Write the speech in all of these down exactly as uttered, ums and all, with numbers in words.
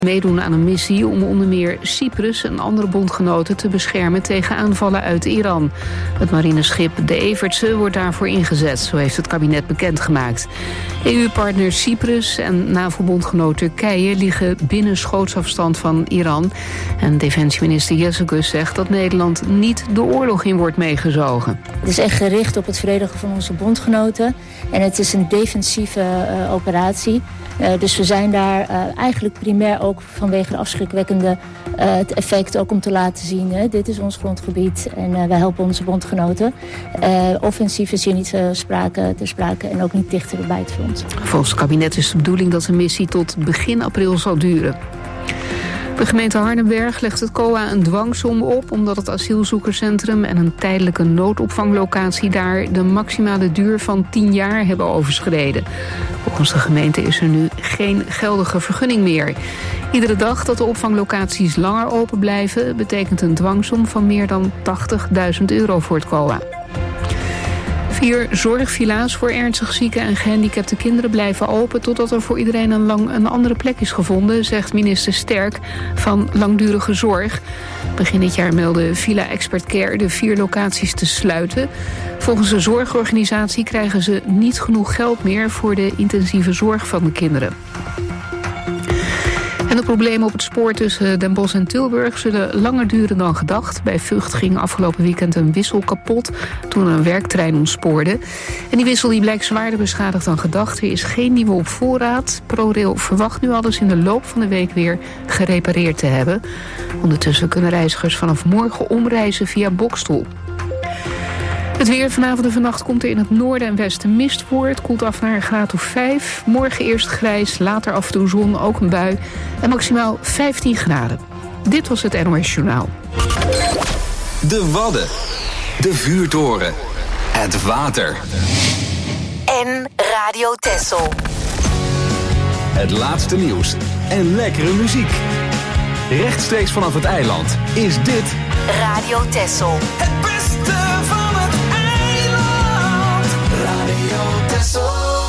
meedoen aan een missie om onder meer Cyprus en andere bondgenoten te beschermen tegen aanvallen uit Iran. Het marineschip de Evertse wordt daarvoor ingezet, zo heeft het kabinet bekendgemaakt. E U-partner Cyprus en NAVO-bondgenoot Turkije liggen binnen schootsafstand van Iran. En defensieminister Jezegus zegt dat Nederland niet de oorlog in wordt meegezogen. Het is echt gericht op het verdedigen van onze bondgenoten. En het is een defensieve uh, operatie. Uh, dus we zijn daar uh, eigenlijk primair ook vanwege de afschrikwekkende uh, het effect ook om te laten zien. Hè. Dit is ons grondgebied en uh, wij helpen onze bondgenoten. Uh, offensief is hier niet uh, sprake, ter sprake en ook niet dichter bij het front. Volgens het kabinet is de bedoeling dat de missie tot begin april zal duren. De gemeente Hardenberg legt het C O A een dwangsom op omdat het asielzoekerscentrum en een tijdelijke noodopvanglocatie daar de maximale duur van tien jaar hebben overschreden. Volgens de gemeente is er nu geen geldige vergunning meer. Iedere dag dat de opvanglocaties langer open blijven betekent een dwangsom van meer dan tachtigduizend euro voor het C O A. Vier zorgvilla's voor ernstig zieke en gehandicapte kinderen blijven open totdat er voor iedereen een, lang, een andere plek is gevonden, zegt minister Sterk van Langdurige Zorg. Begin dit jaar meldde Villa Expert Care de vier locaties te sluiten. Volgens de zorgorganisatie krijgen ze niet genoeg geld meer voor de intensieve zorg van de kinderen. En de problemen op het spoor tussen Den Bosch en Tilburg zullen langer duren dan gedacht. Bij Vught ging afgelopen weekend een wissel kapot toen een werktrein ontspoorde. En die wissel die blijkt zwaarder beschadigd dan gedacht. Er is geen nieuwe op voorraad. ProRail verwacht nu alles in de loop van de week weer gerepareerd te hebben. Ondertussen kunnen reizigers vanaf morgen omreizen via Boxtel. Het weer vanavond en vannacht komt er in het noorden en westen mist voor. Het koelt af naar een graad of vijf. Morgen eerst grijs, later af en toe zon, ook een bui. En maximaal vijftien graden. Dit was het N O S Journaal. De Wadden. De Vuurtoren. Het water. En Radio Texel. Het laatste nieuws en lekkere muziek. Rechtstreeks vanaf het eiland is dit Radio Texel. Het beste van het eiland. Radio Texel.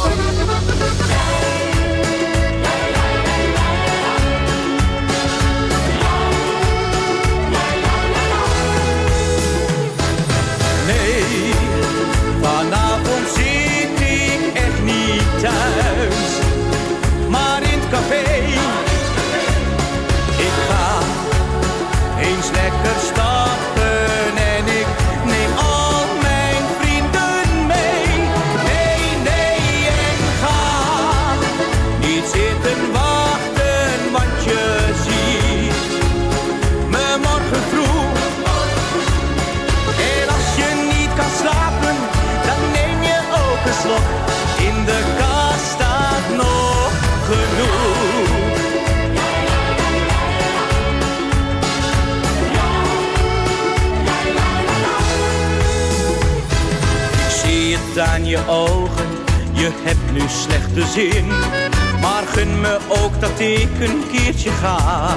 Nee, vanavond zit ik echt niet thuis, maar in het café. Ik ga eens lekker stappen en ik neem al mijn vrienden mee. Nee, nee, en ga niet zitten wachten, want je ziet me morgen vroeg. En als je niet kan slapen, dan neem je ook een slok. In de kast staat nog genoeg. Aan je ogen, je hebt nu slechte zin, maar gun me ook dat ik een keertje ga.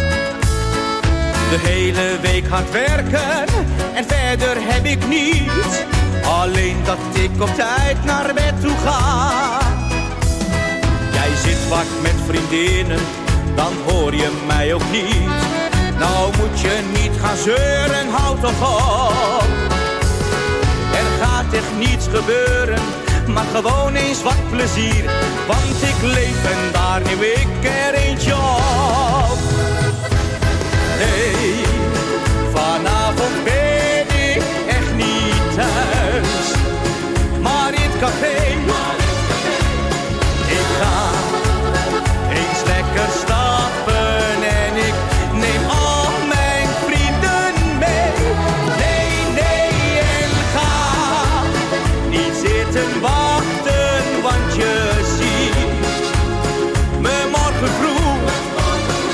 De hele week hard werken en verder heb ik niets, alleen dat ik op tijd naar bed toe ga. Jij zit vaak met vriendinnen, dan hoor je mij ook niet. Nou moet je niet gaan zeuren, houd toch op. Er gaat echt niets gebeuren, maar gewoon eens wat plezier. Want ik leef en daar neem ik er eentje op. Nee, vanavond ben ik echt niet thuis, maar in het café. Ik ga eens lekker stappen en ik neem al mijn vrienden mee. Nee, nee, en ga niet zitten wachten, want je ziet me morgen vroeg.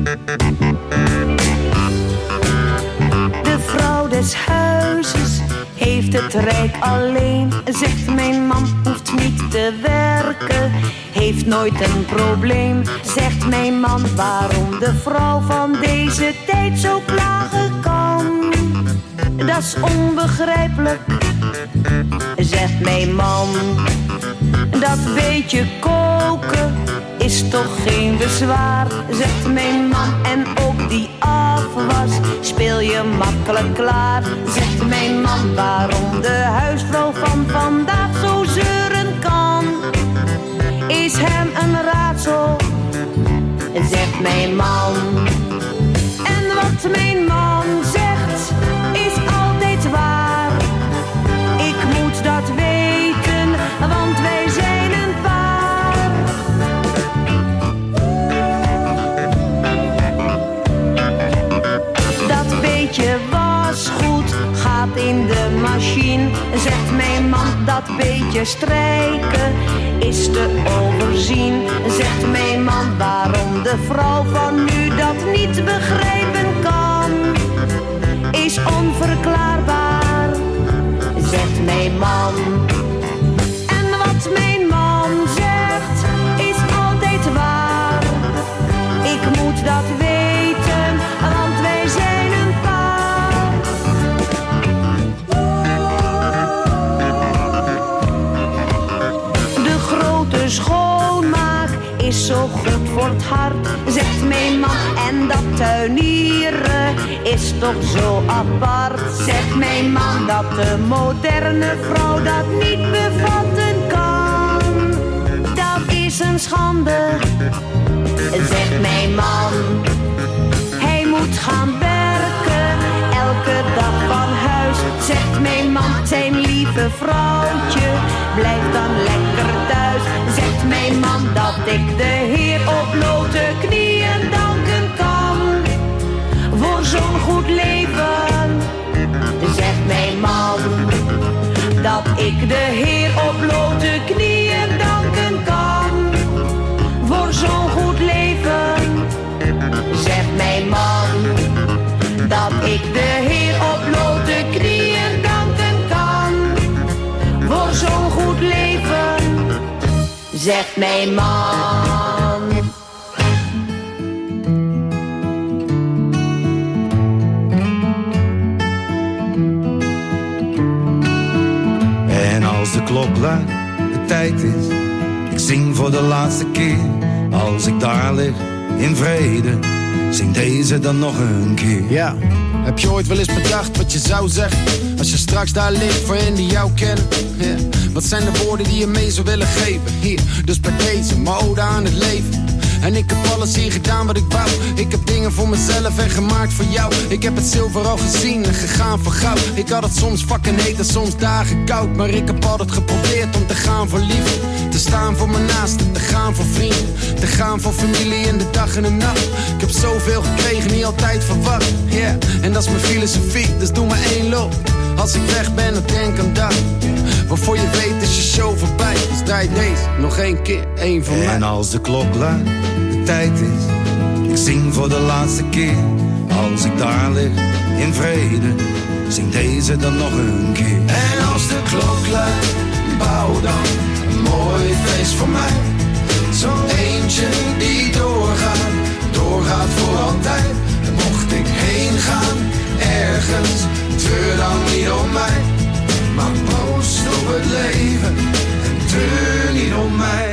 De vrouw des huizes heeft het rijk alleen. Zegt mijn man hoeft niet te werken, heeft nooit een probleem. Zegt mijn man waarom de vrouw van deze tijd zo klagen kan. Dat is onbegrijpelijk, zegt mijn man. Dat beetje koken is toch geen bezwaar, zegt mijn man. En ook die afwas speel je makkelijk klaar, zegt mijn man. Waarom de huisvrouw van vandaag zo zeuren kan, is hem een raadsel, zegt mijn man. En wat mijn man zegt is altijd waar, ik moet dat weten, want wij zijn een paar. Dat beetje wasgoed gaat in de machine, zegt mijn man. Dat beetje strijken is te overzien, zegt mijn man. Waarom de vrouw van nu dat niet begrijpen kan, is onverklaarbaar, zegt mijn man. En wat mijn man zegt is altijd waar, ik moet dat weten, want wij zijn een paar. De grote schoonmaak is zo goed voor het hart, zegt mijn man. En dat tuinieren is toch zo apart, zegt mijn man. Dat de moderne vrouw dat niet bevatten kan, dat is een schande, zegt mijn man. Hij moet gaan werken, elke dag van huis, zegt mijn man. Zijn lieve vrouwtje blijft dan lekker thuis, zegt mijn man. Dat ik de Heer op blote knieën danken kan voor zo'n goed leven, zegt mijn man. Dat ik de Heer op blote knieën danken kan voor zo'n goed leven, zegt mijn man. Dat ik de Heer op blote knieën danken kan voor zo'n goed leven, zegt mijn man. En als de klok luidt, de tijd is, ik zing voor de laatste keer. Als ik daar lig, in vrede, zing deze dan nog een keer. Ja, heb je ooit wel eens bedacht wat je zou zeggen als je straks daar ligt voor hen die jou kennen? Ja. Wat zijn de woorden die je mee zou willen geven? Hier, dus bij deze, mijn ode aan het leven. En ik heb alles hier gedaan wat ik wou. Ik heb dingen voor mezelf en gemaakt voor jou. Ik heb het zilver al gezien en gegaan voor goud. Ik had het soms fucking heet en soms dagen koud. Maar ik heb altijd geprobeerd om te gaan voor liefde. Te staan voor mijn naasten, te gaan voor vrienden. Te gaan voor familie in de dag en de nacht. Ik heb zoveel gekregen, niet altijd verwacht. Yeah, en dat is mijn filosofie, dus doe maar één loop. Als ik weg ben, dan denk aan dat. Waarvoor je weet is je show voorbij. Dus draai deze nog één keer, één voor mij. En als de klok luidt, de tijd is, ik zing voor de laatste keer. Als ik daar lig, in vrede, zing deze dan nog een keer. En als de klok luidt, bouw dan een mooi feest voor mij. Zo'n eentje die doorgaat, doorgaat voor altijd. En mocht ik heen gaan, ergens, treur dan niet om mij. Maar proost op het leven en treur niet om mij.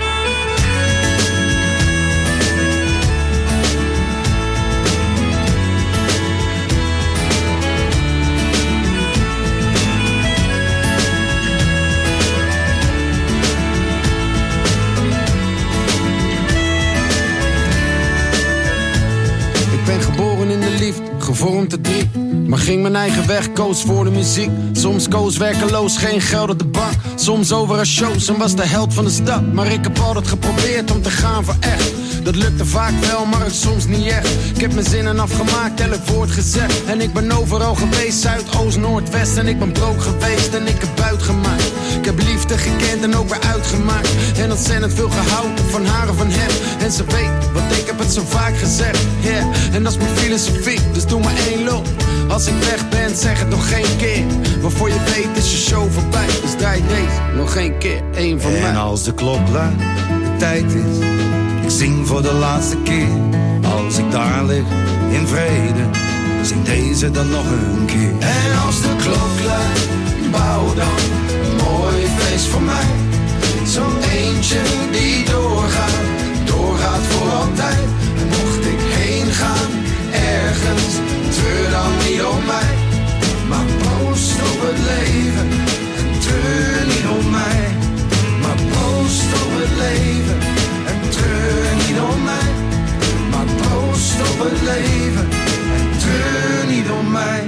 Ik ben geboren in de liefde, gevormd te drie. Maar ging mijn eigen weg, koos voor de muziek. Soms koos werkeloos, geen geld op de bank. Soms over als shows en was de held van de stad. Maar ik heb altijd geprobeerd om te gaan voor echt. Dat lukte vaak wel, maar het soms niet echt. Ik heb mijn zinnen afgemaakt, elk woord gezegd. En ik ben overal geweest, Zuid, Oost, Noord, West. En ik ben broke geweest en ik heb buit gemaakt. Ik heb liefde gekend en ook weer uitgemaakt. En ontzettend veel gehouden van haar en van hem. En ze weet wat ik heb heb het zo vaak gezegd, yeah. En dat is mijn filosofie, dus doe maar één loop. Als ik weg ben, zeg het nog geen keer. Maar voor je weet is je show voorbij. Dus draai deze nog geen keer, één van en mij. En als de klok luidt, de tijd is. Ik zing voor de laatste keer. Als ik daar lig, in vrede. Zing deze dan nog een keer. En als de klok luidt, bouw dan een mooi feest voor mij. Zo'n eentje die doorgaat, doorgaat voor altijd. En mocht ik heen gaan, ergens, treur dan niet om mij. Maar proost op het leven, en treur niet om mij. Maar proost op het leven, en treur niet om mij. Maar proost op het leven, en treur niet om mij.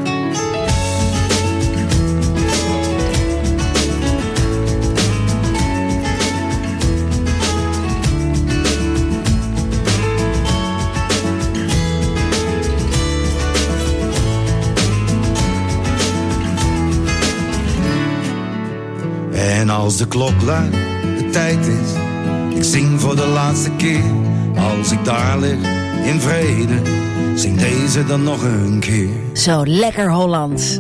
En als de klok luidt, de tijd is. Ik zing voor de laatste keer. Als ik daar lig, in vrede. Zing deze dan nog een keer. Zo lekker Hollands.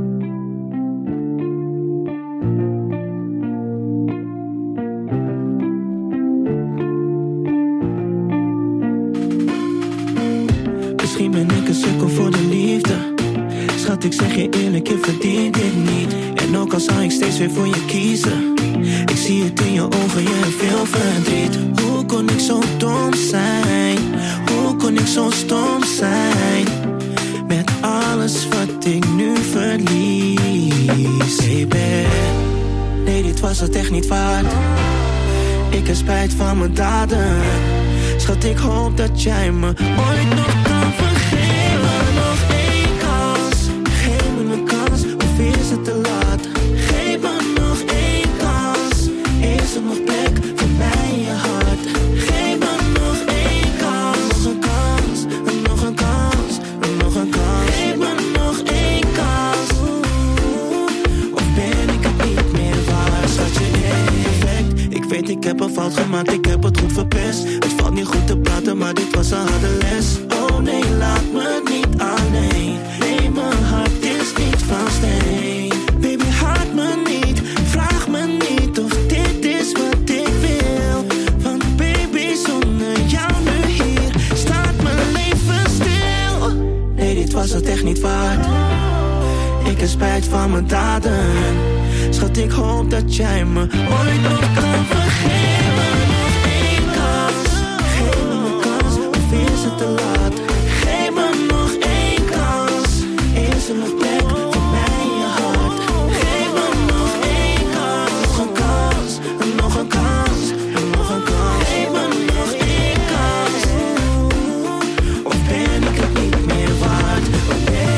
Misschien ben ik een sukkel voor de liefde. Schat, ik zeg je eerlijk, je verdient dit niet. En ook al zal ik steeds weer voor je kiezen. Ik zie het in je ogen, je hebt veel verdriet. Hoe kon ik zo dom zijn? Hoe kon ik zo stom zijn? Met alles wat ik nu verlies. Baby, nee, dit was het echt niet waard. Ik heb spijt van mijn daden. Schat, ik hoop dat jij me ooit nog kan vergeven. Nog één kans, geef me een kans, of is het te laat? Geef me nog één kans, is er nog plek voor mij in je hart? Geef me nog één kans, nog een kans, en nog een kans, en nog een kans. Geef me nog één kans, of ben ik het niet meer waard? Schatje, perfect, ik weet ik heb een fout gemaakt, ik heb het goed verpest. Het valt niet goed te praten, maar dit was een harde les. Oh nee, laat me niet alleen. Nee, mijn hart is niet van steen. Baby, haat me niet, vraag me niet of dit is wat ik wil. Want baby, zonder jou nu hier staat mijn leven stil. Nee, dit was het echt niet waard. Ik heb spijt van mijn daden. Schat, ik hoop dat jij me ooit nog kan vergeven. Nog één kans, geef me een kans, of is het te laat? Geef me nog één kans, is er nog plek voor mij in je hart? Geef me nog één kans, nog een kans, en nog een kans, en nog een kans. Geef me nog één kans, of ben ik het niet meer waard? Oh nee.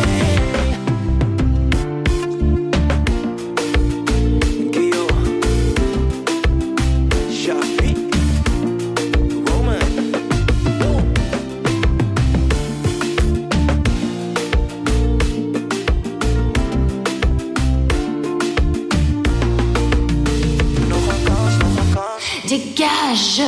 Dégage!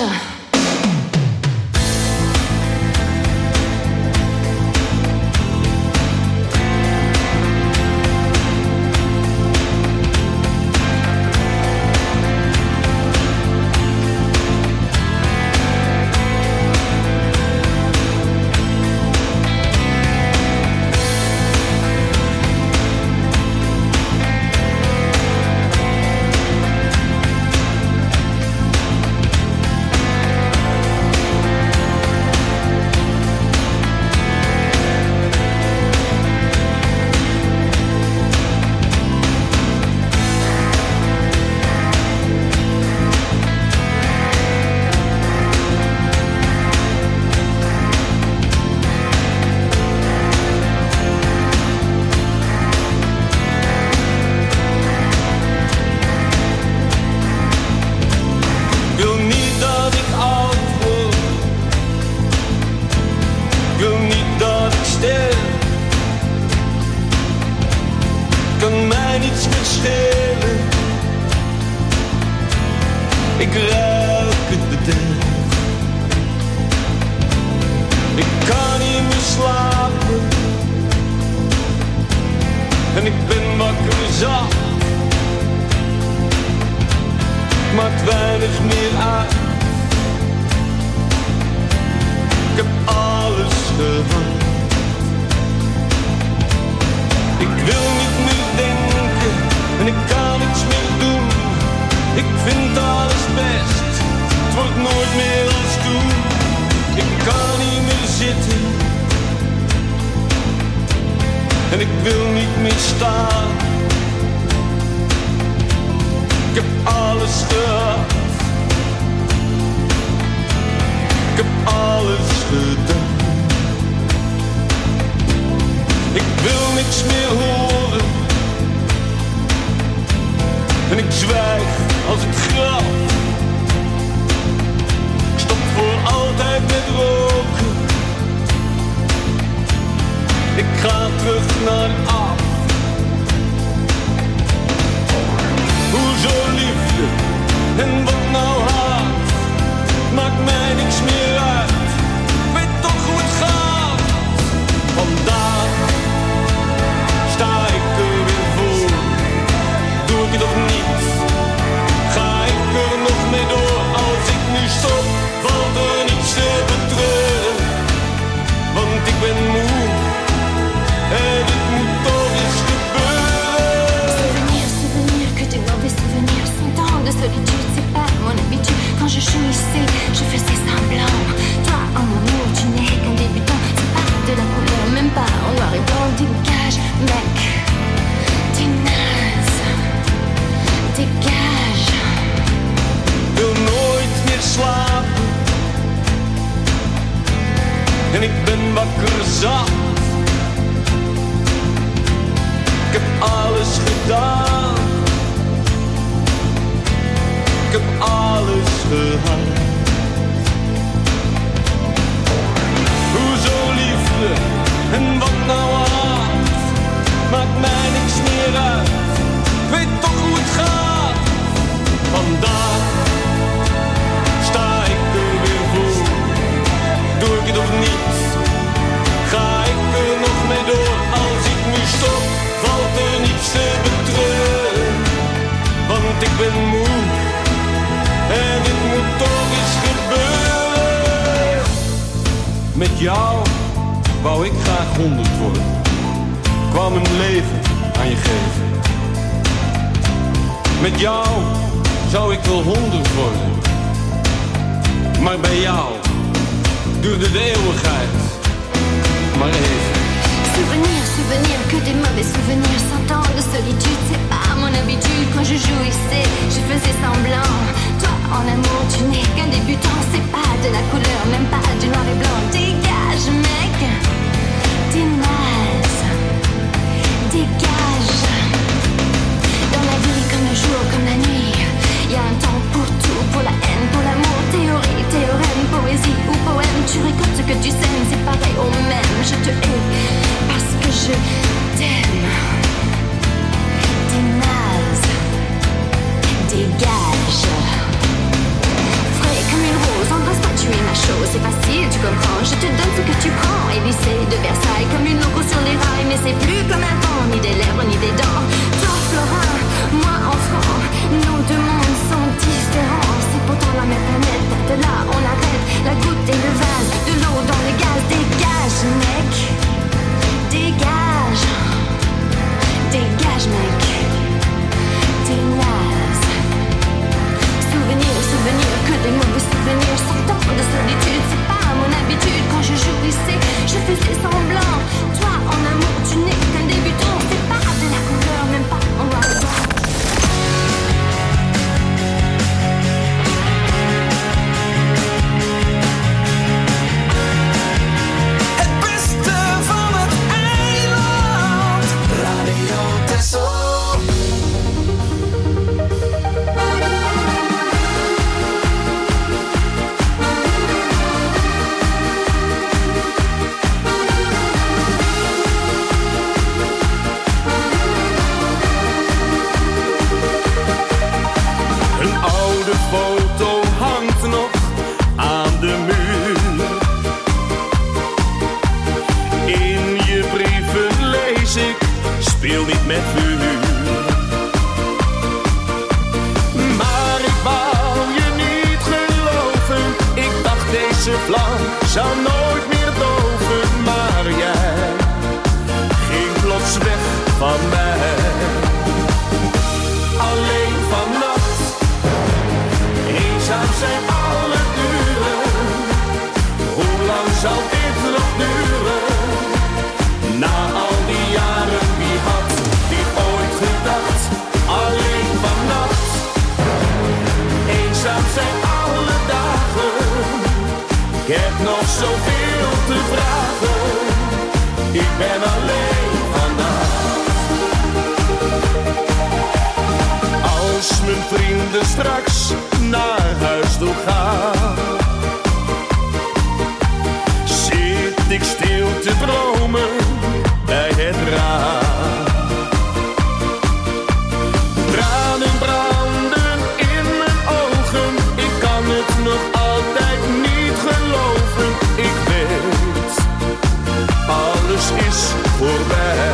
Kan mij niets meer schelen. Ik ruik het bederf. maakt weinig meer uit. Ik heb alles gehad. Ik wil niet meer denken en ik kan niets meer doen. Ik vind alles best, het wordt nooit meer als toen. Ik kan niet meer zitten en ik wil niet meer staan. Ik heb alles gehad. Ik heb alles gedaan. Ik wil niks meer horen en ik zwijg als het graf. Ik stop voor altijd met roken. Ik ga terug naar af. Hoezo liefde en wat nou haat? Maakt mij niks meer uit. Ik weet toch hoe het gaat. Vandaag sta ik er weer voor. Doe ik het of niet? Ga ik er nog mee door? Als ik nu stop, valt er niets te betreuren. Want ik ben moe en het moet toch eens gebeuren. Souvenir, souvenir, que des mauvais souvenirs. Cent ans de solitude, c'est pas mon habitude. Quand je jouissais, je faisais semblant. Toi, en amour, tu n'es qu'un débutant. C'est pas de la couleur, même pas en noir et blanc. Dégage, mec, t'es naze. Dégage. Wil nooit meer slapen en ik ben wakker zat. Ik heb alles gedaan. Ik heb alles gehad. Hoezo liefde en wat nou haat? Maakt mij niks meer uit. Ik weet toch hoe het gaat. Vandaag sta ik er weer voor. Doe ik het of niet? Ga ik er nog mee door? Als ik nu stop, valt er niets te betreuren. Want ik ben moe en het moet toch eens gebeuren. Met jou wou ik graag honderd worden. Kwam een leven aan je geven. Met jou zou ik wel honderd worden. Maar bij jou duurde de eeuwigheid maar even. Souvenir, souvenir, que des mauvais souvenirs. Cent ans de solitude, c'est pas mon habitude. Quand je jouissais, je faisais semblant. Toi, en amour, tu n'es qu'un débutant. C'est pas de la couleur, même pas du noir et blanc. Dégage, mec, t'es naze. Dégage. Dans la vie, comme le jour, comme la nuit, y a un temps pour tout, pour la haine, pour l'amour. Théorie, théorème, poésie ou poème. Tu récoltes ce que tu sèmes, c'est pareil au même. Je te hais parce que je t'aime. T'es naze. Dégage. Frais comme une rose, embrasse-toi, tu es ma chose. C'est facile, tu comprends, je te donne ce que tu prends. Élysée de Versailles, comme une loco sur les rails. Mais c'est plus comme avant, ni des lèvres, ni des dents. Toi, Florin, moi, enfant. Nos deux mondes sont différents. C'est pourtant la même planète. De là, on arrête la goutte et le vase. De l'eau dans le gaz. Dégage, mec. Dégage. Dégage, mec. T'es naze. Souvenir, souvenir, que des mauvais souvenirs. Cent ans de solitude, c'est pas mon habitude. Quand je jouissais, je faisais semblant. Toi, en amour, tu n'es qu'un débutant. C'est pas de la couleur, même pas en noir et blanc. foto hangt nog aan de muur. In je brieven lees ik, speel niet met vuur. Maar ik wou dromen bij het raam. Tranen branden in mijn ogen, ik kan het nog altijd niet geloven. Ik weet, alles is voorbij.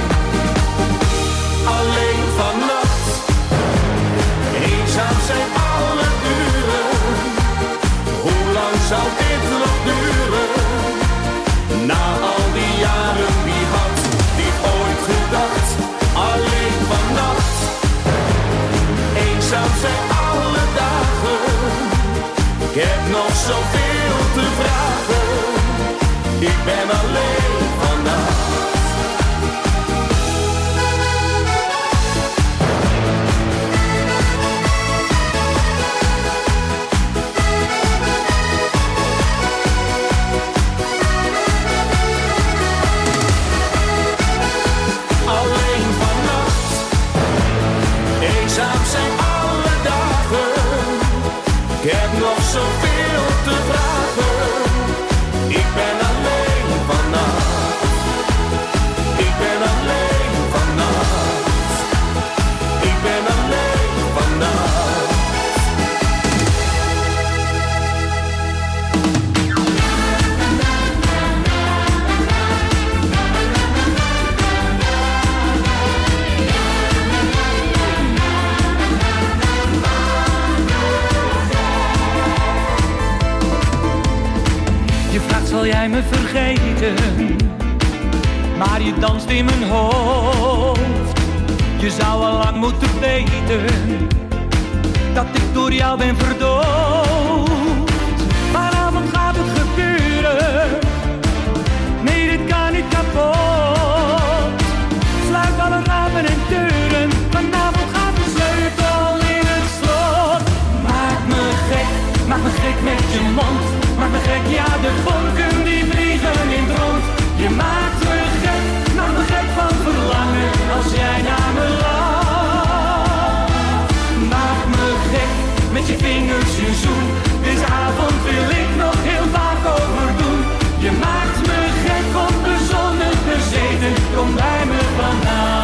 Alleen vannacht, eenzaam zijn alle uren. Hoe lang zal dit nog duren? Na al die jaren, wie had dit ooit gedacht? Alleen vannacht, eenzaam zijn alle dagen. Ik heb nog zoveel te vragen. Ik ben alleen vannacht. Alleen vannacht, eenzaam zijn alle dagen. Ik heb nog zoveel te vragen. Ik ben alleen vannacht. Ik ben alleen vannacht. Ik ben alleen vannacht. Je vraagt, zal jij me vergeten? Maar je danst in mijn hoofd. Je zou al lang moeten weten dat ik door jou ben verdoofd. Vanavond gaat het gebeuren. Nee, dit kan niet kapot. Sluit alle ramen en deuren. Vanavond gaat de sleutel in het slot. Maak me gek, maak me gek met je mond. Maak me gek, ja, de vonken die vliegen in het rond. Je maakt me gek, maak me gek van verlangen als jij naar me lacht. Maak me gek, met je vingers je zoen. Deze avond wil ik nog heel vaak overdoen. Je maakt me gek, onbezonnen bezeten. Kom bij me vandaan.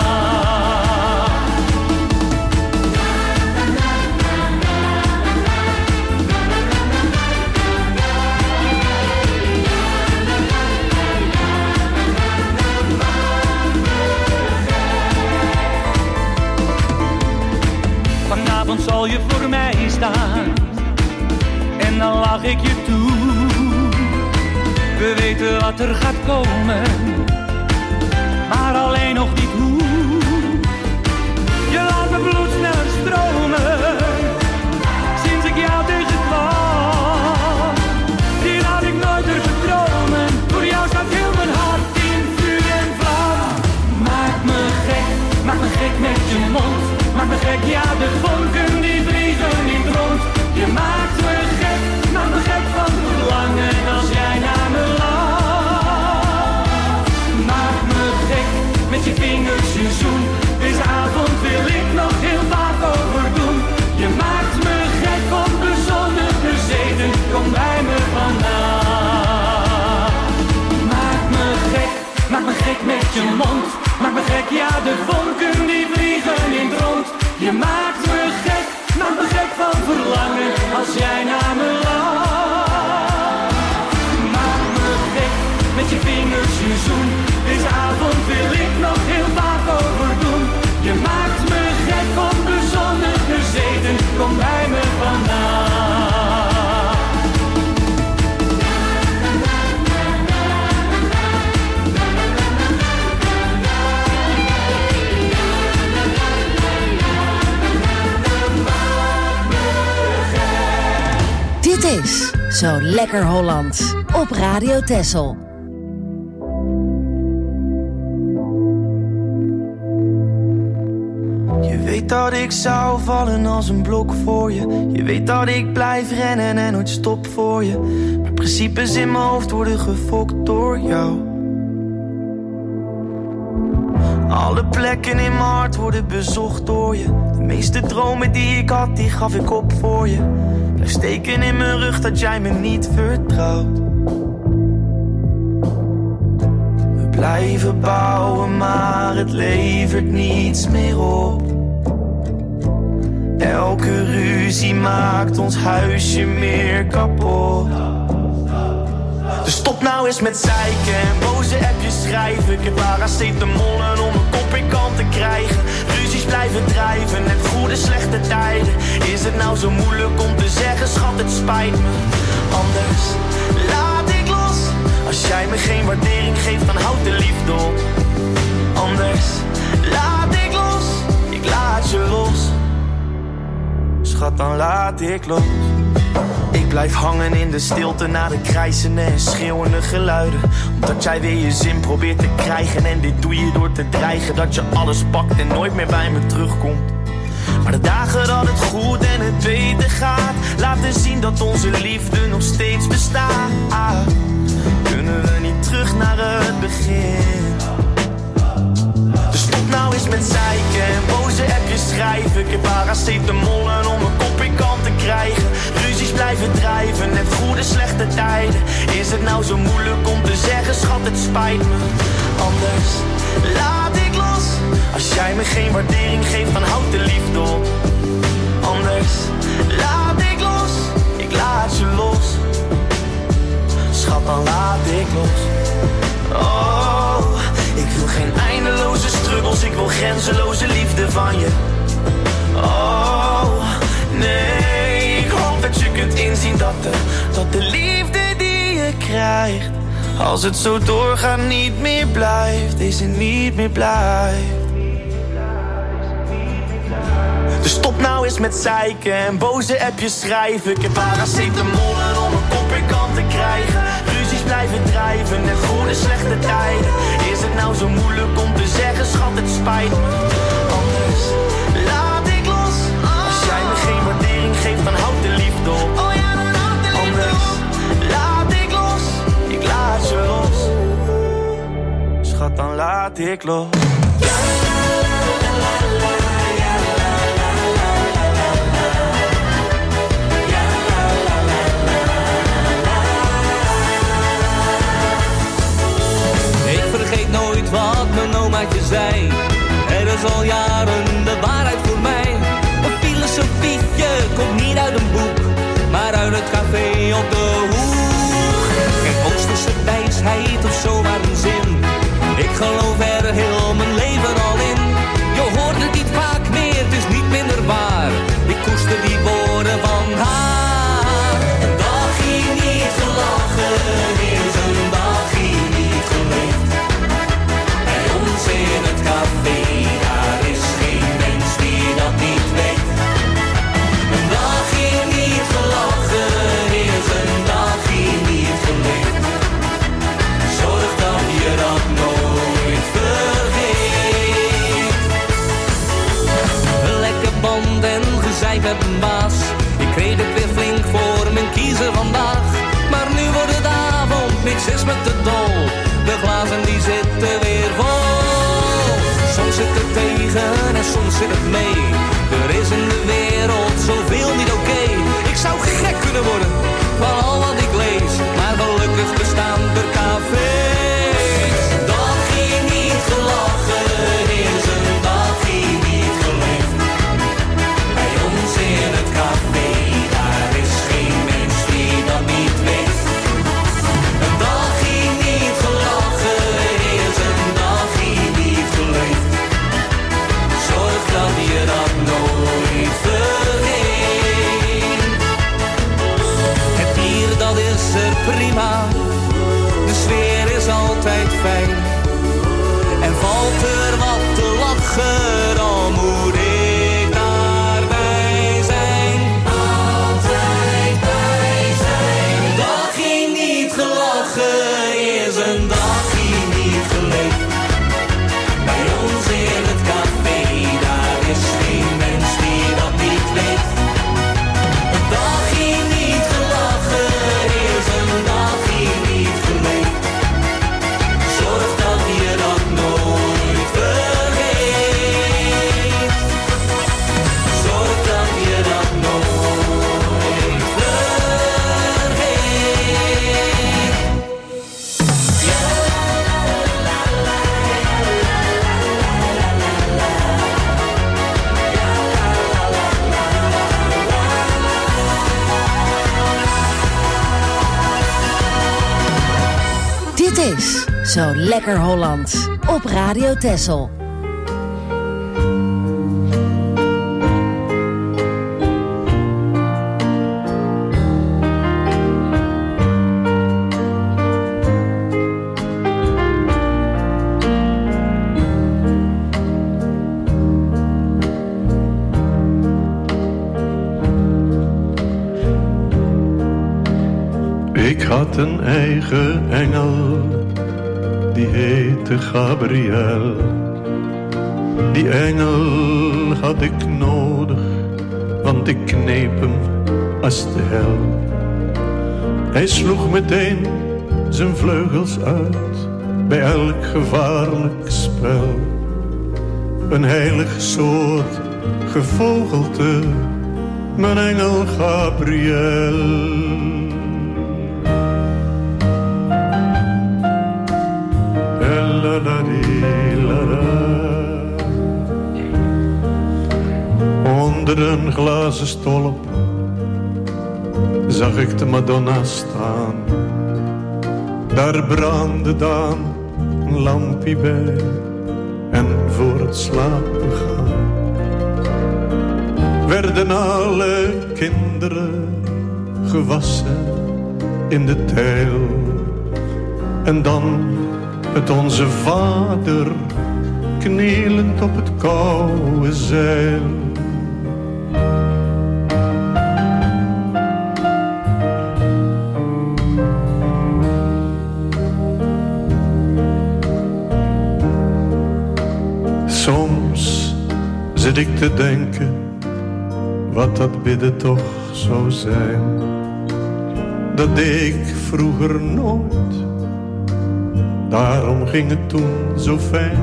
Vanavond zal je voor mij staan en dan lach ik je toe. We weten wat er gaat komen, maar alleen nog niet hoe. Je laat mijn bloed sneller stromen, sinds ik jou tegenkwam. Hier had ik nooit durven dromen, voor jou staat heel mijn hart in vuur en vlam. Maak me gek, maak me gek met je mond. Maak me gek, ja, de vonken die vliegen in het rond. Je maakt me gek, maak me gek van verlangen als jij naar me lacht. Maak me gek, met je vingers je zoen. Deze avond wil ik nog heel vaak overdoen. Je maakt me gek, onbezonnen bezeten. Kom bij me vandaan. Maak me gek, maak me gek met je mond. Maak me gek, ja, de vonken die vliegen in het rond. Je maakt me gek, maak me gek van verlangen als jij naar me lacht. Maak me gek, met je vingers je zoen. Deze avond wil ik nog heel vaak overdoen. Je maakt me gek, onbezonnen bezeten. Kom bij me vandaan. Dit is Zo Lekker Hollands op Radio Texel. Je weet dat ik zou vallen als een blok voor je. Je weet dat ik blijf rennen en nooit stop voor je. Maar principes in mijn hoofd worden gefokt door jou. Alle plekken in mijn hart worden bezocht door je. De meeste dromen die ik had, die gaf ik op voor je. Blijf steken in mijn rug dat jij me niet vertrouwt. Blijven bouwen, maar het levert niets meer op. Elke ruzie maakt ons huisje meer kapot. Dus stop nou eens met zeiken en boze appjes schrijven. Ik heb paracetamol om een kop in kant te krijgen. Ruzies blijven drijven, net goede slechte tijden. Is het nou zo moeilijk om te zeggen, schat, het spijt me. Anders laat ik los. Als jij me geen waardering geeft, dan houd de liefde op. Anders laat ik los, ik laat je los. Schat, dan laat ik los. Ik blijf hangen in de stilte na de krijzende en schreeuwende geluiden. Omdat jij weer je zin probeert te krijgen. En dit doe je door te dreigen dat je alles pakt en nooit meer bij me terugkomt. Maar de dagen dat het goed en het beter gaat, laten zien dat onze liefde nog steeds bestaat. Ah, kunnen we niet terug naar het begin? Dus stop nou eens met zeiken en boze appjes schrijven. Ik heb paracetamol om een kop in kant te krijgen. Ruzies blijven drijven, net goede slechte tijden. Is het nou zo moeilijk om te zeggen, schat, het spijt me. Anders laat ik los. Als jij me geen waardering geeft, dan houd de liefde op. Anders laat ik los, ik laat je los. Schat, dan laat ik los. Oh, ik wil geen eindeloze struggles, ik wil grenzeloze liefde van je. Oh, nee, ik hoop dat je kunt inzien dat de, dat de liefde die je krijgt, als het zo doorgaat, niet meer blijft. Deze niet meer blijft. Dus stop nou eens met zeiken en boze appjes schrijven. Ik heb paracetamol om een kop in kant te krijgen. Ruzies blijven drijven, net goede slechte tijden. Is het nou zo moeilijk om te zeggen, schat, het spijt me. Anders laat ik los. Als jij me geen waardering geeft, dan houd de liefde op. Anders laat ik los, ik laat je los. Schat, dan laat ik los. Vergeet nooit wat mijn omaatje zei. Er is al jaren de waarheid voor mij. Een filosofietje komt niet uit een boek, maar uit het café op de hoek. Geen Oosterse wijsheid of zomaar een zin. Ik geloof er heel mijn leven al in. Je hoort het niet vaak meer, het is niet minder waar. Ik koester die woorden van haar. Een dagje niet gelachen is een dagje niet geleefd. In het café, daar is geen mens die dat niet weet. Een dagje niet gelachen is een dagje niet geleefd. Zorg dat je dat nooit vergeet. Een lekker band en gezeik met mijn baas. Ik kreeg het weer flink voor mijn kiezer vandaag. Maar nu wordt het avond, niks is me te dol. De glazen die zitten weer vol. Soms zit het tegen en soms zit het mee. Er is in de wereld zoveel niet oké. Okay. Ik zou gek kunnen worden van al wat ik lees. Maar gelukkig bestaan er cafés. Een dagje niet gelachen is een dagje niet geleefd. Bij ons in het café, daar is geen mens die dat niet weet. Een dagje niet gelachen is een dagje niet geleefd. Zorg dat je dat nooit vergeet. Het bier dat is er prima, de sfeer is altijd fijn. En valt er wat te lachen, dan moet ik daarbij zijn. Altijd bij zijn. Een dagje niet gelachen is een dagje niet geleefd. Bij ons in het café, daar is geen mens die dat niet weet. Een dagje niet gelachen is een dagje niet geleefd. Zorg dat je dat nooit vergeet. Zo lekker Hollands. Op Radio Texel. Ik had een eigen engel, die heette Gabriel. Die engel had ik nodig, want ik kneep hem als de hel. Hij sloeg meteen zijn vleugels uit, bij elk gevaarlijk spel. Een heilig soort gevogelte, mijn engel Gabriel. Onder een glazen stolp zag ik de Madonna staan. Daar brandde dan een lampje bij en voor het slapen gaan werden alle kinderen gewassen in de tijl. En dan het Onze Vader knielend op het koude zeil. Soms zit ik te denken wat dat bidden toch zou zijn. Dat deed ik vroeger nooit, daarom ging het toen zo fijn.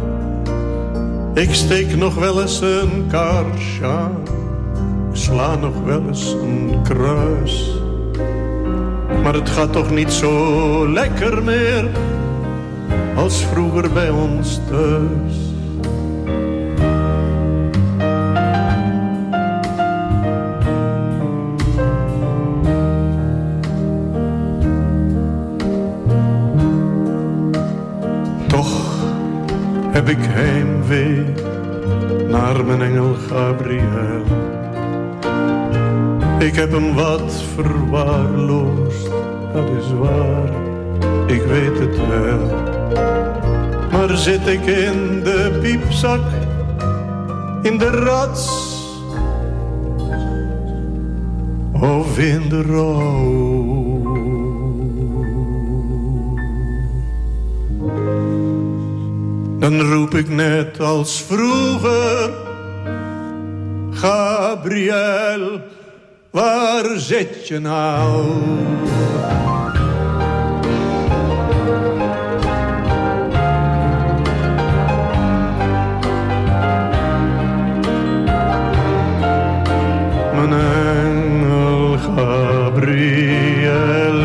Ik steek nog wel eens een kaarsje aan, ik sla nog wel eens een kruis. Maar het gaat toch niet zo lekker meer als vroeger bij ons thuis. Heb ik heimwee naar mijn engel Gabriel. Ik heb hem wat verwaarloosd, dat is waar, ik weet het wel. Maar zit ik in de piepzak, in de rats of in de rouw? Dan roep ik net als vroeger, Gabriel, waar zit je nou? Mijn engel Gabriel,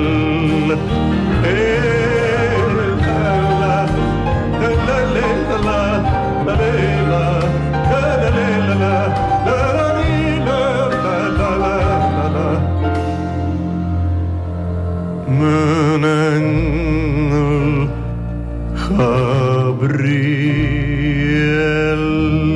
mijn engel Gabriel.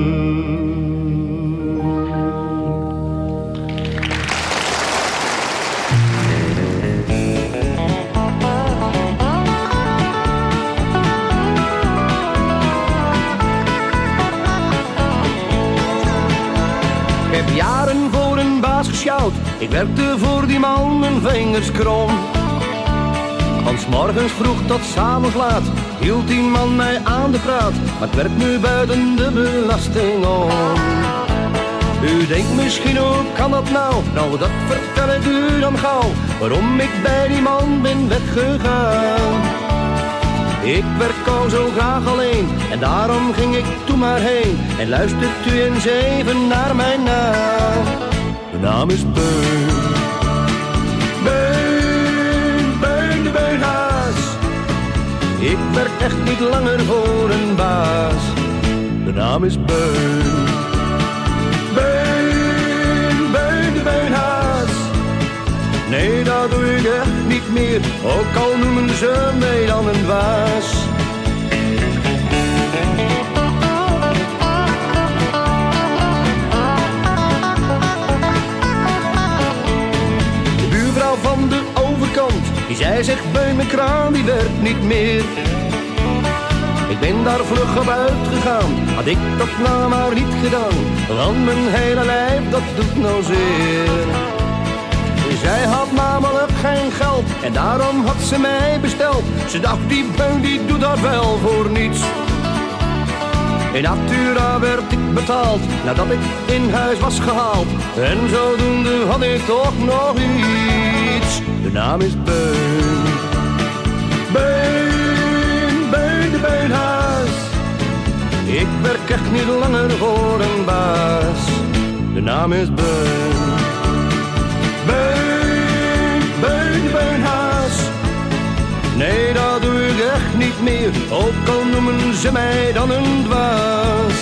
Ik heb jaren voor een baas gesjouwd, ik werkte voor die man mijn vingers krom. Van 's morgens vroeg tot 's avonds laat hield die man mij aan de praat, maar het werkt nu buiten de belasting om. U denkt misschien, hoe kan dat nou? Nou, dat vertel ik u dan gauw, waarom ik bij die man ben weggegaan. Ik werk al zo graag alleen, en daarom ging ik toen maar heen. En luistert u eens even naar mijn naam. Mijn naam is Beun. Beun, Beun de Beunhaas. Ik werk echt niet langer voor een baas. De naam is Beun. Beun, Beun de Beunhaas. Nee, dat doe ik echt niet niet meer, ook al noemen ze mij dan een dwaas. De buurvrouw van de overkant, die zei zegt bij mijn kraan, die werkt niet meer. Ik ben daar vlug op uitgegaan, had ik dat nou maar niet gedaan, want mijn hele lijf dat doet nou zeer. Zij had namelijk geen geld en daarom had ze mij besteld. Ze dacht die beun die doet dat wel voor niets. In Natura werd ik betaald nadat ik in huis was gehaald. En zodoende had ik toch nog iets. De naam is Beun. Beun, Beun de Beunhaas. Ik werk echt niet langer voor een baas. De naam is Beun. Beun, Beun de Beunhaas. Nee, dat doe ik echt niet meer, ook al noemen ze mij dan een dwaas.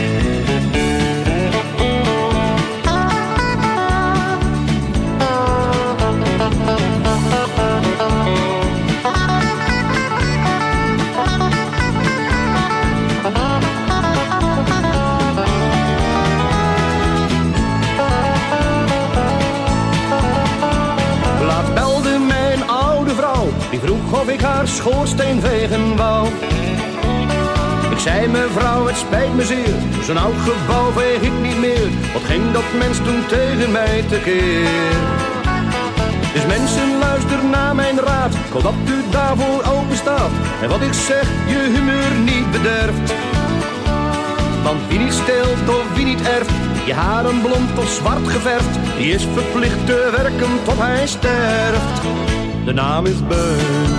Die vroeg of ik haar schoorsteen vegen wou. Ik zei mevrouw, het spijt me zeer, zo'n oud gebouw veeg ik niet meer. Wat ging dat mens toen tegen mij tekeer? Dus mensen, luister naar mijn raad, ik hoop dat u daarvoor open staat. En wat ik zeg, je humeur niet bederft. Want wie niet steelt of wie niet erft, je haren blond of zwart geverfd, die is verplicht te werken tot hij sterft. De naam is Beun.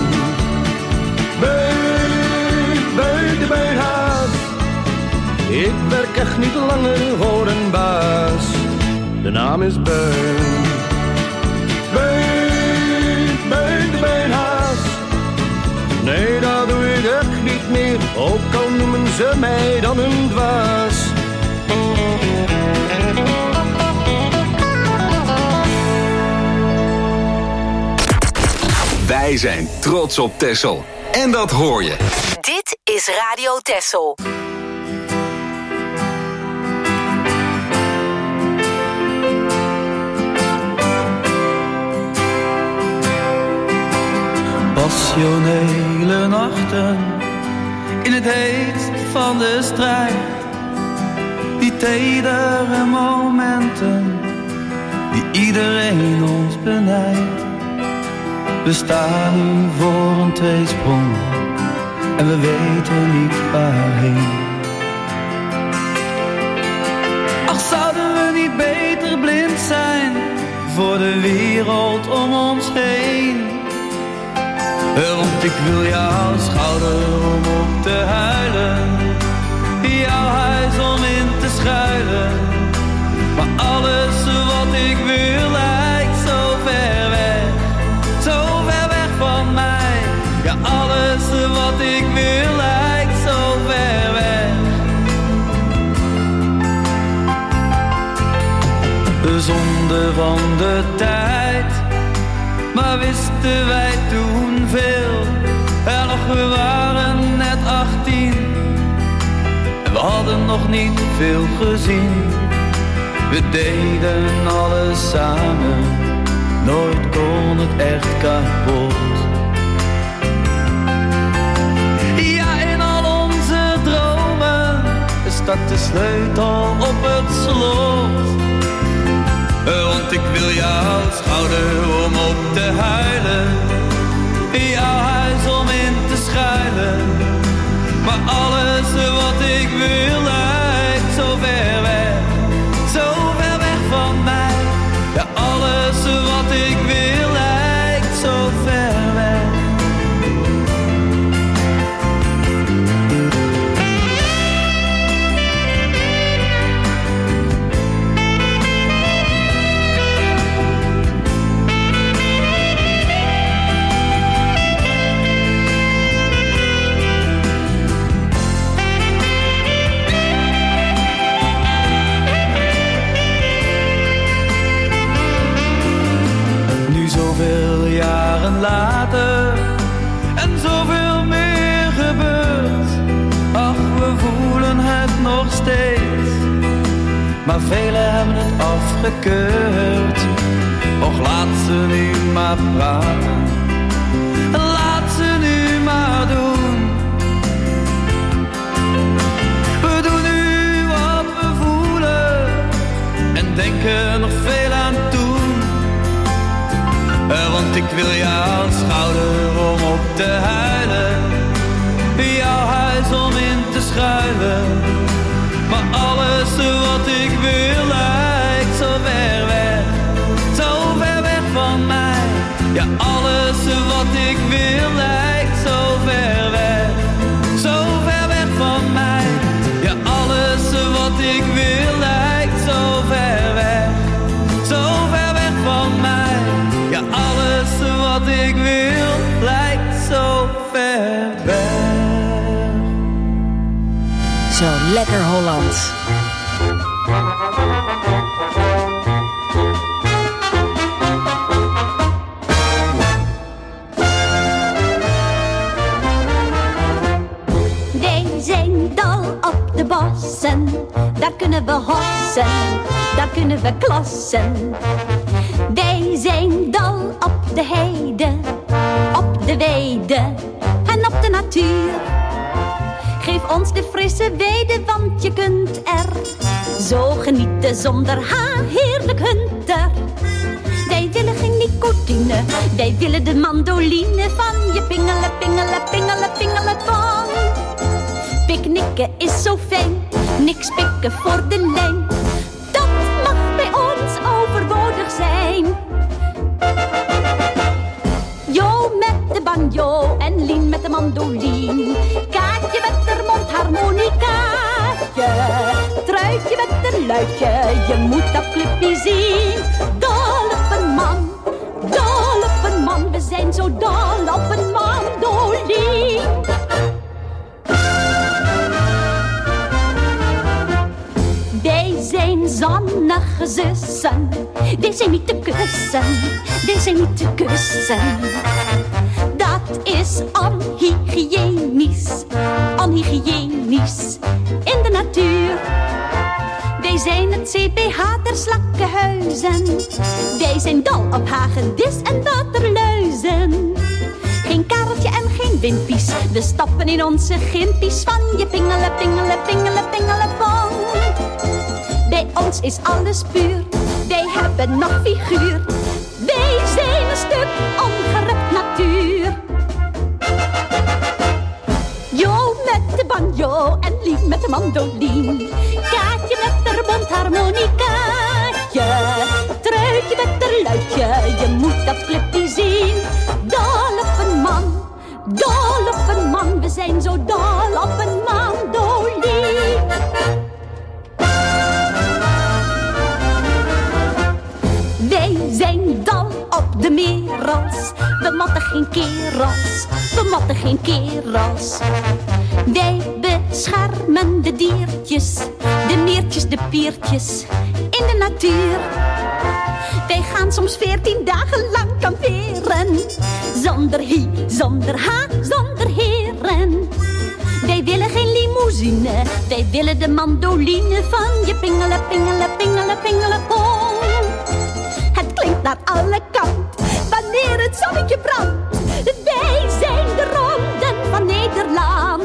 Beun, Beun de Beunhaas. Ik werk echt niet langer voor een baas. De naam is Beun. Beun, Beun de Beunhaas. Nee, dat doe ik echt niet meer, ook al noemen ze mij dan een dwaas. Wij zijn trots op Texel. En dat hoor je. Dit is Radio Texel. Passionele nachten in het heetst van de strijd. Die tedere momenten die iedereen ons benijdt. We staan nu voor een tweesprong en we weten niet waarheen. Ach, zouden we niet beter blind zijn voor de wereld om ons heen? Want ik wil jouw schouder om op te huilen, jouw huis om in te schuilen. Maar alles wat ik wil lijkt zo ver weg, zo ver weg van mij. Ja, alles wat ik wil lijkt zo ver weg. De zonde van de tijd, maar wisten wij toen veel. En nog, we waren net achttien en we hadden nog niet veel gezien. We deden alles samen, nooit kon het echt kapot. Ja, in al onze dromen stak de sleutel op het slot. Want ik wil jouw schouder om op te huilen, jouw huis om in te schuilen. Maar alles wat ik wil lijkt zo ver weg, zo ver weg van mij. Ja, alles wat ik wil lijkt zo ver weg. maar velen hebben het afgekeurd. Och, laat ze nu maar praten, laat ze nu maar doen. We doen nu wat we voelen en denken nog veel aan toen. Want ik wil jouw schouder om op te huilen, jouw huis om in te schuilen. Maar alles wat ik wil lijkt zo ver weg, zo ver weg van mij. Ja, alles wat ik wil lijkt zo ver weg, zo ver weg van mij. Ja, alles wat ik wil lijkt zo ver weg, zo ver weg van mij. Ja, alles wat ik wil lijkt zo ver weg. Zo lekker Holland. Wij zijn dol op de bossen, daar kunnen we hossen, daar kunnen we klassen. Wij zijn dol op de heide, op de weide en op de natuur. Geef ons de frisse weide, want je kunt er zo genieten zonder haar heerlijk hunter. Wij willen geen nicotine, wij willen de mandoline van je pingelen, pingelen, pingelen, pingelen van. Picknicken is zo fijn, niks pikken voor de lijn. Dat mag bij ons overbodig zijn. Jo met de banjo en Lien met de mandoline. Kaatje met de mondharmonicaatje. Truitje met een luidje, je moet dat clubje zien. Dol op een man, dol op een man. We zijn zo dol op een mandoline. Wij zijn zonnige zussen, wij zijn niet te kussen, wij zijn niet te kussen. Dat is onhygiënisch, onhygiënisch in de natuur. Wij zijn het C P H der slakkenhuizen, wij zijn dol op hagedis en waterluizen. Geen kareltje en geen wimpies, we stappen in onze gimpies van je pingelen, pingelen, pingelen, pingelen van. Bij ons is alles puur, wij hebben nog figuur. Wij zijn een stuk ongerept natuur. Jo met de banjo en Lien met de mandoline. Kaatje met de mondharmonicaatje. Truitje met de luidje, je moet dat clipje zien. Dol op een man, dol op een man. We zijn zo dol op een mandoline. Wij zijn dol op de merels, we matten geen kerels, we matten geen kerels. Wij beschermen de diertjes, de meertjes, de piertjes in de natuur. Wij gaan soms veertien dagen lang kamperen, zonder hi, zonder ha, zonder heren. Wij willen geen limousine, wij willen de mandoline van je pingelen, pingelen, pingelen, pingelen, pong. Het klinkt naar alle kanten, wanneer het zonnetje brandt. Wij zijn de ronden van Nederland.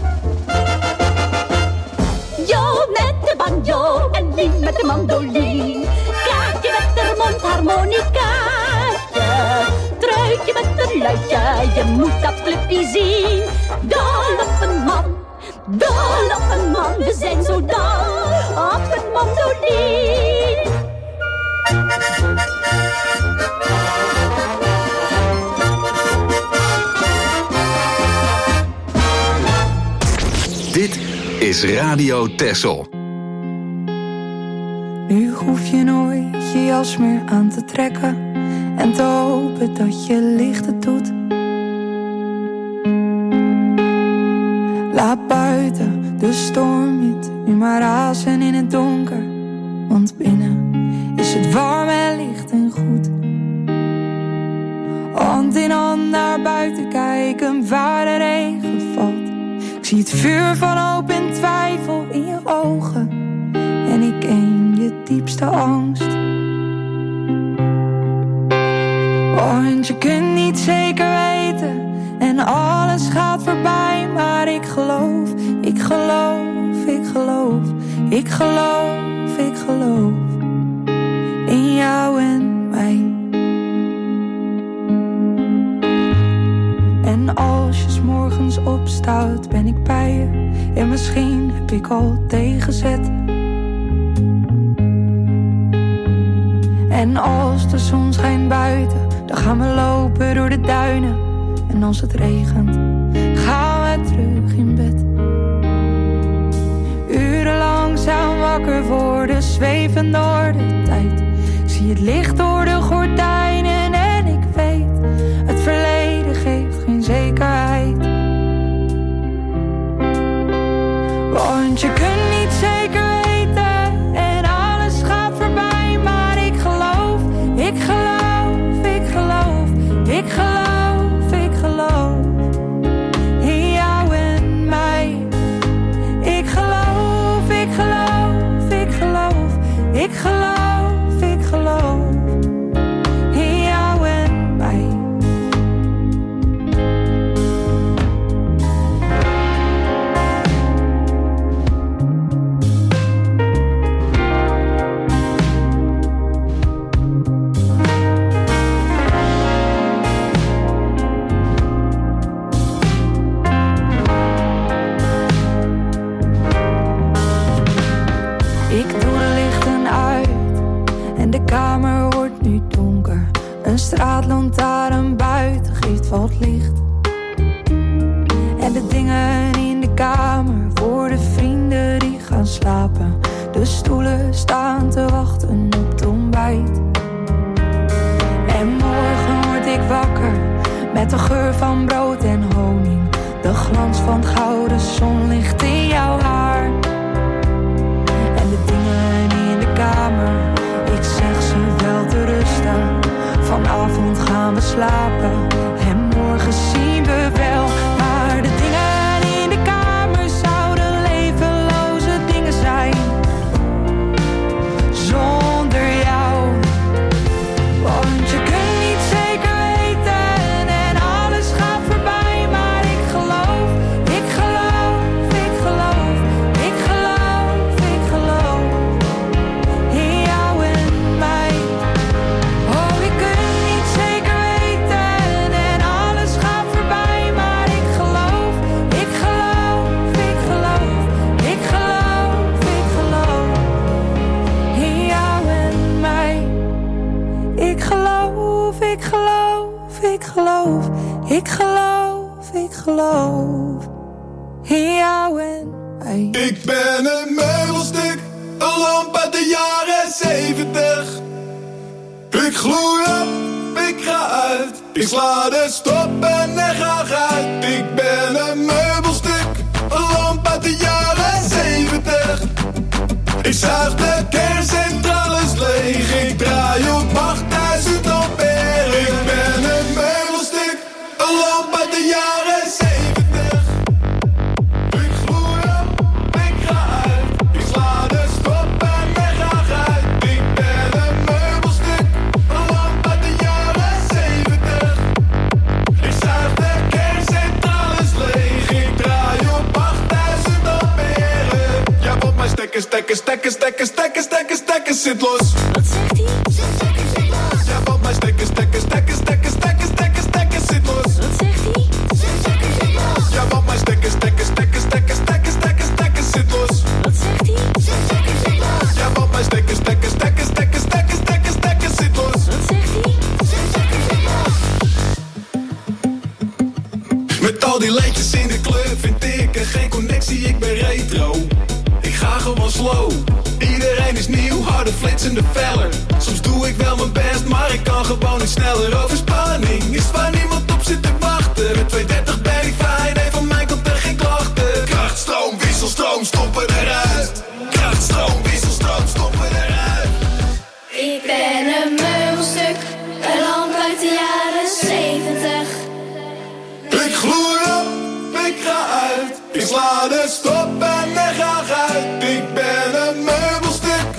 Jo met de banjo en Lien met de mandoline. Kaatje met de mondharmonicaatje. Truitje met een luidje, je moet dat clubje zien. Dol op een man, dol op een man. We zijn zo dol op een mandoline. Dit is Radio Texel. Nu hoef je nooit je jas meer aan te trekken en te hopen dat je licht het doet. Laat buiten de storm niet nu maar razen in het donker, want binnen is het warm en licht en goed. Hand in hand naar buiten kijken waar de regen valt. Ik zie het vuur van hoop en twijfel in je ogen en ik in je diepste angst. Want je kunt niet zeker weten en alles gaat voorbij. Maar ik geloof, ik geloof, ik geloof, ik geloof, ik geloof in jou en mij. En als je 's morgens opstaat, ben ik bij je. En misschien heb ik al tegenzet. En als de zon schijnt buiten, dan gaan we lopen door de duinen. En als het regent, gaan we terug in bed. Urenlang zijn wakker worden, zweven door de tijd. Ik zie het licht door de gordijnen en ik weet, het verleden geeft geen zekerheid. Want je kunt niet zeker weten en alles gaat voorbij. Maar ik geloof, ik geloof, ik geloof, ik geloof, ik geloof in jou en mij. Ik geloof, ik geloof, ik geloof, ik geloof, ik geloof in jou en mij. Ik doe de lichten uit en de kamer wordt nu donker. Een straatlantaarn buiten geeft wat licht. En de dingen in de kamer worden vrienden die gaan slapen. De stoelen staan te wachten op het ontbijt. En morgen word ik wakker met de geur van brood en honing. De glans van het gouden zonlicht in jouw haar. En de dingen in de kamer, ik zeg ze wel te rusten. Vanavond gaan we slapen en morgen zien we wel. Maar de dingen in de kamer zouden levenloze dingen zijn zonder jou. Want je kunt niet zeker weten en alles gaat voorbij. Maar ik geloof, ik geloof, ik geloof, ik geloof, ik geloof in jou en mij. Oh, ik kunt niet zeker weten en alles gaat voorbij. Maar ik geloof, ik geloof, ik geloof, ik geloof, ik geloof in jou en mij. Ik geloof, ik geloof, ik geloof, ik geloof, ik geloof in jou en mij. Ik ben een meubelstuk, een lamp uit de jaren zeventig. Ik gloei op, ik ga uit, ik sla de stop en ik ga uit. Ik ben een meubelstuk, een lamp uit de jaren zeventig. Ik zuig de kerncentrales leeg, ik draai op achtduizend ampère. Ik ben een meubelstuk, een lamp uit de jaren zeventig. Ik gloei op, ik ga uit, ik sla de stop en ik ga uit. Ik ben een meubelstuk, een lamp uit de jaren zeventig. Ik zuig de kerncentrales leeg, ik draai op achtduizend ampère. Ja, want mijn stekker, stekker, stekker, stekker, stekker, stekker, stekker zit los. Wat zegt hij? Stekker zit los. Ja, want mijn stekker, stekker, stekker, stekker, stekker, stekker, stekker zit los. Wat zegt hij? Stekker zit los. Ja, want mijn stekker, stekker, stekker, stekker, stekker, stekker, stekker zit los. Wat zegt hij? Stekker zit los. Ja, want mijn stekker, stekker, stekker, stekker, stekker, stekker, stekker zit los. Wat zegt hij? Stekker zit los. Met al die leedjes in de club vind ik er geen connectie, ik ben retro. Ik ga gewoon slow. Iedereen is nieuw, harder, flitsende feller. Soms doe ik wel mijn best, maar ik kan gewoon niet sneller. Overspanning is waar niemand op zit te wachten. Met tweehonderddertig ben ik fijn, nee, van mij komt er geen klachten. Krachtstroom, wisselstroom, stoppen eruit. Krachtstroom, wisselstroom, stoppen eruit. Ik ben een meubelstuk, een lamp uit de jaren zeventig. Ik gloei op, ik ga uit. Ik sla de stop en ik ga uit. Ik ben een meubelstuk,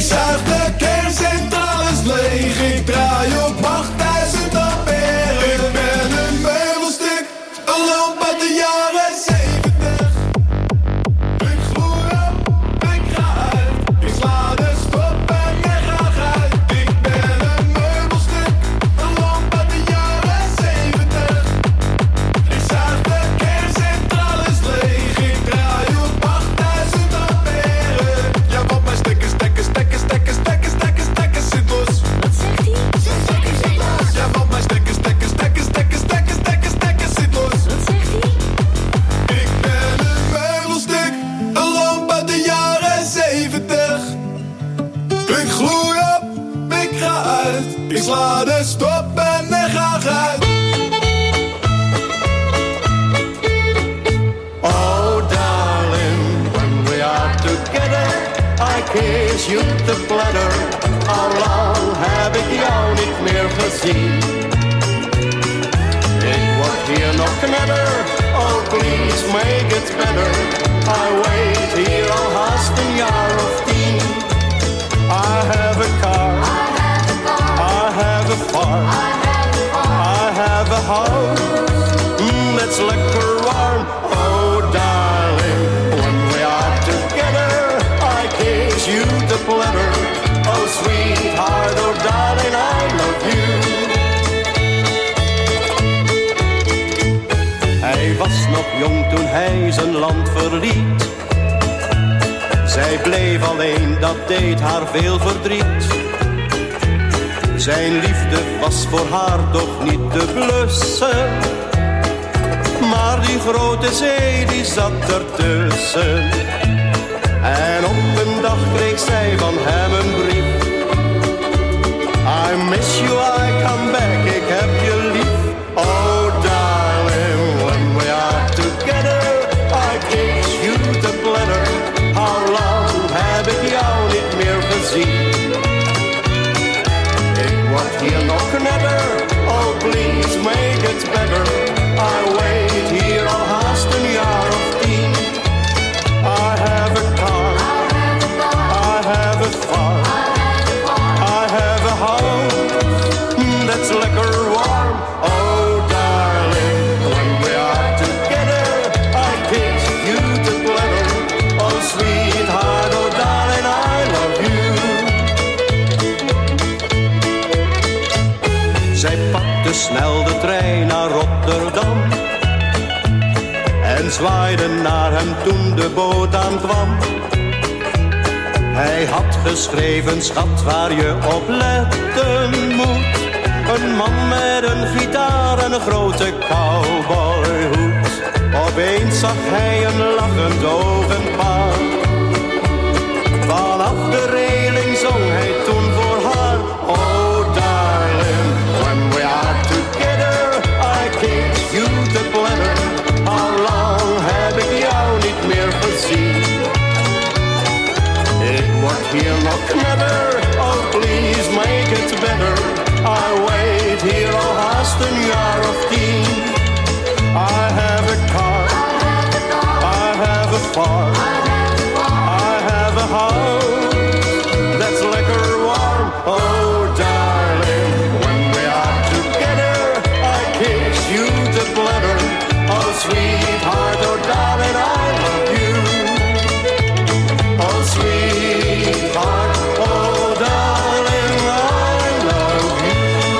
zuig de kerncentrales leeg. Ik draai op achtduizend ampère. Ik ben een meubelstuk, een lamp uit de jaren zeventig. Ik gloei op, ik ga uit. Ik sla de stop en ik ga uit. Ik ben een meubelstuk, een lamp uit de jaren zeventig. Ik zuig de kerncentrales leeg. Ik draai op achtduizend ampère. Ja, want mijn stekkers, stekkers, stekkers, stekkers, stekkers, stekkers, stekkers zit los. Wat zegt hij? Zijn stekker zit los. Ja, want mijn stekkers, stekkers, stekkers, stekkers, stekkers, stekkers, stekkers zit los. Wat zegt hij? Ik ben een meubelstuk, een lamp uit de jaren zeventig. Ik gloei op, ik ga uit. Ik sla de stop en ik ga uit. Oh darling, when we are together, I kiss you the platter. Al lang heb ik jou niet meer gezien. Ik word hier nog knetter, oh please make it better. I wait hier al haast een jaar of tien. I have a car, I have a farm, I have a house, mm, that's lekker warm. Oh darling, when we are together, I kiss you the platter. Oh sweetheart, oh darling, I love you. Hij was nog jong toen hij zijn land verliet. Zij bleef alleen, dat deed haar veel verdriet. Zijn liefde was voor haar toch niet te blussen. Maar die grote zee, die zat ertussen. En op een dag kreeg zij van hem een brief. I miss you, I come back, ik heb je lief. Oh darling, when we are together, I kiss you the platter. How long heb ik jou niet meer gezien? Ik word hier nog knetter, oh please make it better. I wait hier al haast een jaar of tien. I have a car, I have a farm, I have a house, mm, that's lekker warm. Oh darling, when we are together, I kiss you the platter. Oh sweetheart, oh darling, I love you. Zij pakte snel de trein naar Rotterdam en zwaaide naar hem toen de boot aankwam. Hij had geschreven, schat, waar je op letten moet. Een man met een gitaar en een grote cowboyhoed. Opeens zag hij een lachend ogenpaar. Vanaf de reling zong hij toen voor haar. Oh darling, when we are together, I kiss you the platter. How long heb ik jou niet meer gezien? Ik word hier nog knetter, oh please make it better. I wait hier al haast een jaar of tien. I have a car, I have a farm, I have a house, that's lekker warm. Oh darling, when we are together, I kiss you the platter. Oh sweetheart, oh darling, I love you. Oh sweetheart, oh darling, I love you.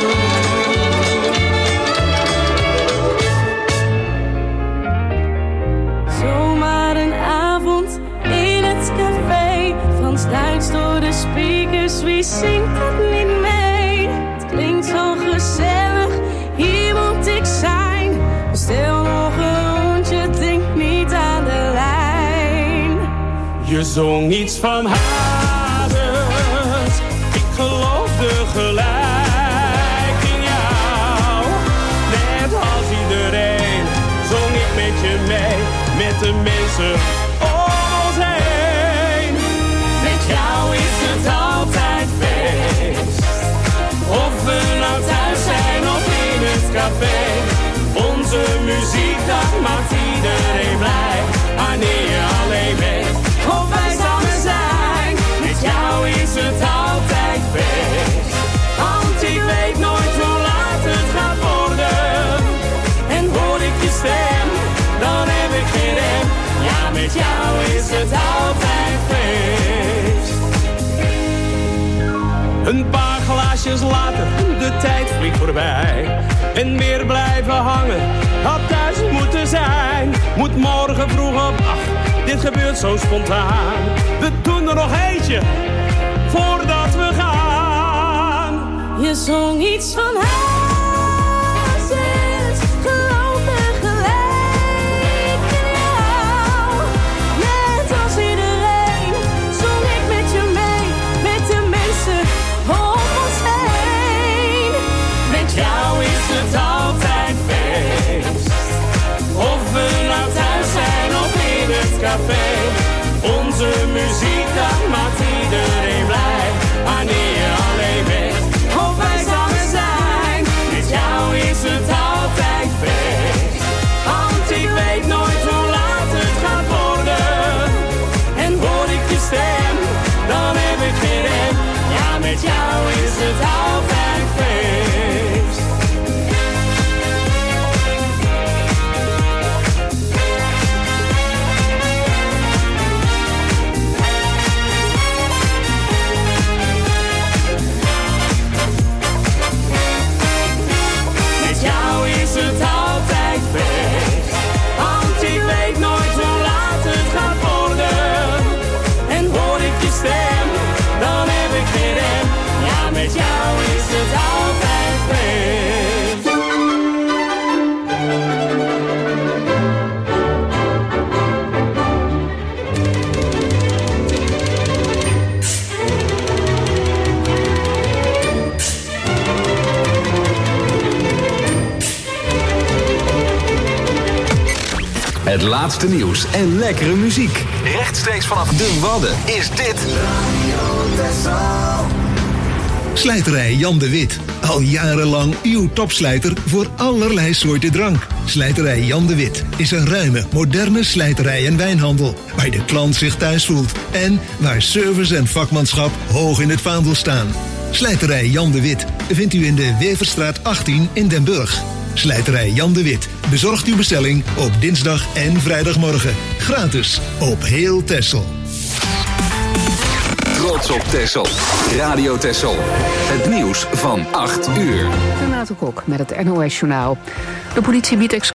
Zomaar een avond in het café. Frans-Duits door de speakers, wie zingt het niet mee? Het klinkt zo gezellig, hier moet ik zijn. Stel nog een rondje, denk niet aan de lijn. Je zong iets van Hades, ik geloofde gelijk in jou. Net als iedereen zong ik met je mee, met de mensen om ons heen. Met jou is het altijd feest, of we nou thuis zijn of in het café. Onze muziek, dat maakt iedereen blij. Wanneer je alleen bent, of wij samen zijn, met jou is het water, de tijd vliegt voorbij. En weer blijven hangen, had thuis moeten zijn. Moet morgen vroeg op acht, dit gebeurt zo spontaan. We doen er nog eentje, voordat we gaan. Je zong iets van hazes, geloof en gelijk in jou. Net als iedereen zong ik met je mee, met de mensen om ons heen. Met jou is het altijd feest. Of we nou thuis zijn of in het café. Onze muziek, dat maakt iedereen blij. Wanneer je alleen bent of wij samen zijn. Met jou is het altijd feest. Want ik weet nooit hoe laat het gaat worden. En hoor ik je stem, dan heb ik geen rem. Ja, met jou is het altijd feest. Met jou is het altijd feest. Want ik weet nooit hoe laat het gaat worden. En hoor ik je stem, dan heb ik geen rem. Ja, met jou is het altijd feest. Het laatste nieuws en lekkere muziek. Rechtstreeks vanaf de Wadden is dit Slijterij Jan de Wit. Al jarenlang uw topslijter voor allerlei soorten drank. Slijterij Jan de Wit is een ruime, moderne slijterij en wijnhandel. Waar de klant zich thuis voelt. En waar service en vakmanschap hoog in het vaandel staan. Slijterij Jan de Wit vindt u in de Weverstraat achttien in Den Burg. Slijterij Jan de Wit bezorgt uw bestelling op dinsdag en vrijdagmorgen. Gratis op heel Texel. Trots op Texel. Radio Texel. Het nieuws van acht uur. Renate Kok met het N O S Journaal. De politie biedt